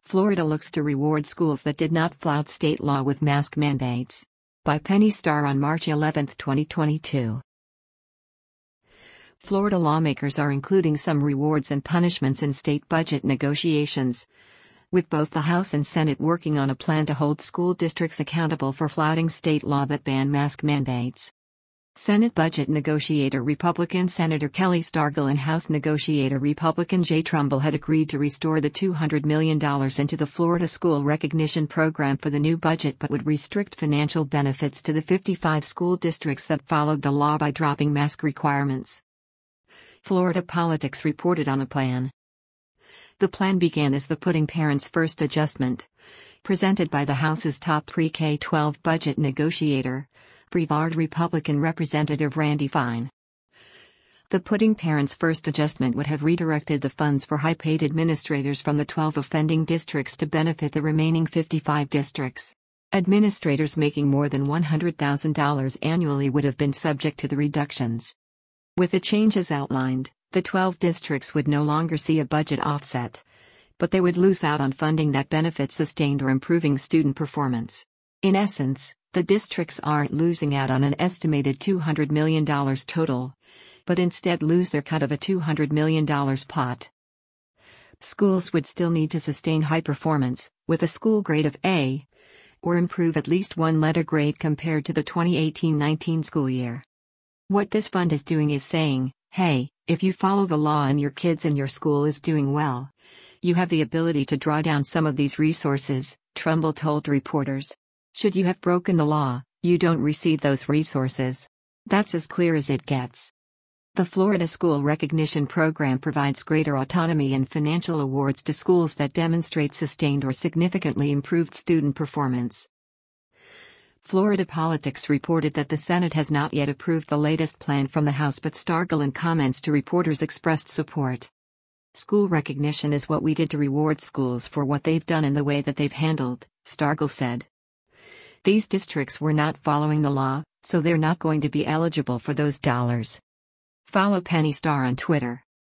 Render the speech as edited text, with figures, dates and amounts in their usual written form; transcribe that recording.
Florida looks to reward schools that did not flout state law with mask mandates. By Penny Starr on March 11, 2022. Florida lawmakers are including some rewards and punishments in state budget negotiations, with both the House and Senate working on a plan to hold school districts accountable for flouting state law that ban mask mandates. Senate budget negotiator Republican Senator Kelly Stargel and House negotiator Republican Jay Trumbull had agreed to restore the $200 million into the Florida School Recognition Program for the new budget, but would restrict financial benefits to the 55 school districts that followed the law by dropping mask requirements. Florida Politics reported on the plan. The plan began as the Putting Parents First adjustment, presented by the House's top pre-K-12 budget negotiator, Brevard Republican Representative Randy Fine. The Putting Parents First adjustment would have redirected the funds for high-paid administrators from the 12 offending districts to benefit the remaining 55 districts. Administrators making more than $100,000 annually would have been subject to the reductions. With the changes outlined, the 12 districts would no longer see a budget offset, but they would lose out on funding that benefits sustained or improving student performance. In essence, the districts aren't losing out on an estimated $200 million total, but instead lose their cut of a $200 million pot. Schools would still need to sustain high performance, with a school grade of A, or improve at least one letter grade compared to the 2018-19 school year. What this fund is doing is saying, hey, if you follow the law and your kids in your school is doing well, you have the ability to draw down some of these resources, Trumbull told reporters. Should you have broken the law, you don't receive those resources. That's as clear as it gets. The Florida School Recognition Program provides greater autonomy and financial awards to schools that demonstrate sustained or significantly improved student performance. Florida Politics reported that the Senate has not yet approved the latest plan from the House, but Stargel in comments to reporters expressed support. School recognition is what we did to reward schools for what they've done and the way that they've handled, Stargel said. These districts were not following the law, so they're not going to be eligible for those dollars. Follow Penny Starr on Twitter.